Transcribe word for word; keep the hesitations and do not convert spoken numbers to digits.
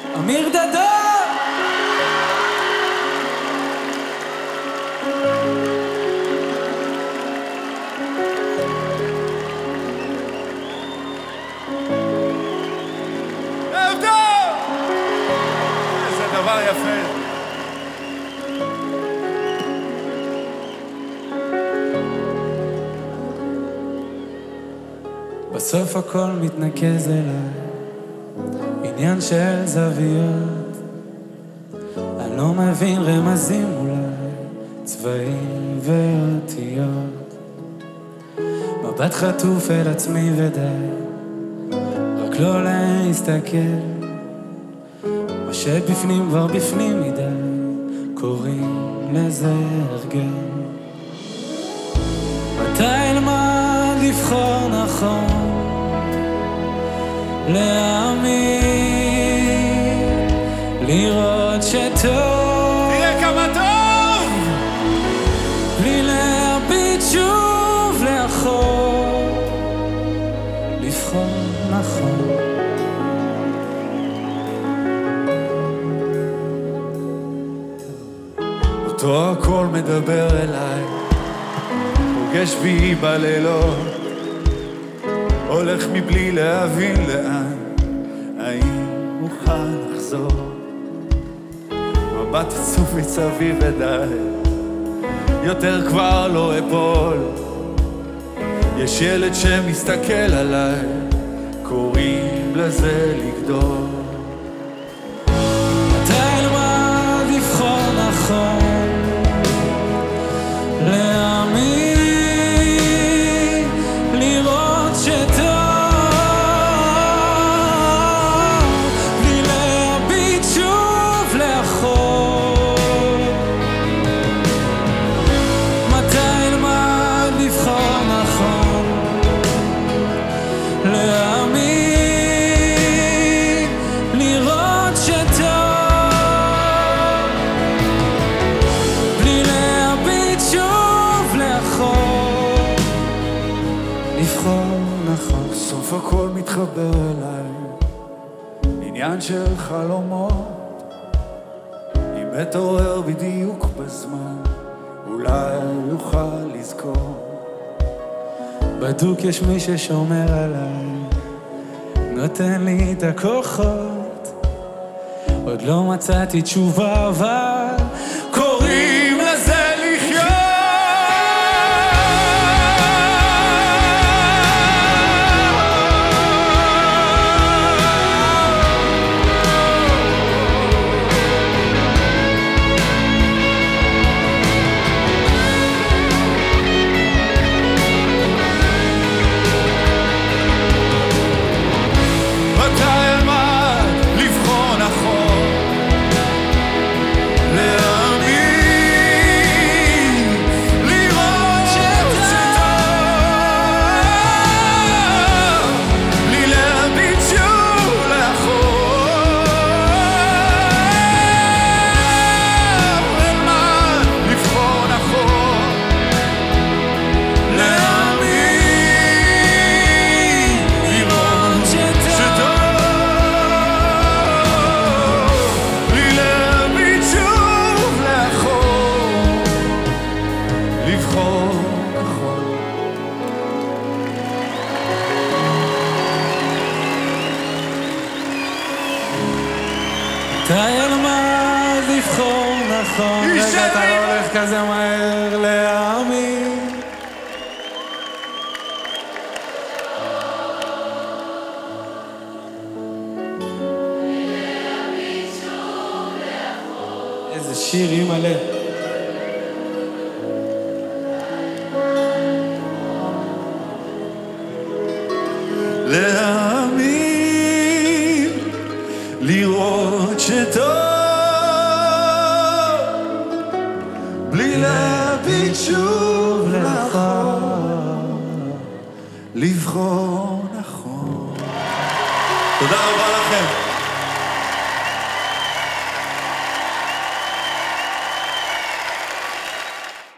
אמיר דדו! ערב טוב! איזה דבר יפה. בסוף הכל מתנקז אליי, עניין של זוויות. אני לא מבין רמזים אולי, צבעים ואותיות. מבט חטוף אל עצמי ודי, רק לא להסתכל. מה שבפנים כבר בפנים מדי, קוראים לזה הרגל. מתי אלמד לבחור נכון, להאמין, לראות שטוב, תראה כמה טוב! בלי להביט שוב לאחור, לבחור נכון. אותו הכל מדבר אליי, פוגש בי בלילות, הולך מבלי להבין לאן, האם אוכל לחזור. מבט עצוב מסביב ודי, יותר כבר לא אפול. יש ילד שמסתכל עליי, קוראים לזה לגדול. מתי אלמד לבחור נכון, להאמין, לראות שטוב, בלי להביט שוב לאחור. מתי אלמד לבחור נכון, להאמין, לראות שטוב, בלי להביט שוב לאחור, לבחור נכון. בסוף הכל מתחבר אליי, עניין של חלומות. אם אתעורר בדיוק בזמן, אולי יוכל לזכור. בדוק יש מי ששומר עליי, נותן לי את הכוחות. עוד לא מצאתי תשובה אבל קוראים לזה לחיות. מתי אלמד לבחור נכון, להאמין, לראות שטוב, בלי להביט שוב לאחור. אלמד לבחור נכון, להאמין, לראות שטוב, בלי להביט שוב לאחור, לבחור נכון. מתי אלמד לבחור נכון, איש רגע אתה שלי! לא הולך כזה מהר, להאמין. איזה שיר אימא'לה. להאמין, לראות שטוב, בלי להביט שוב לאחור, לבחור נכון. תודה רבה לכם.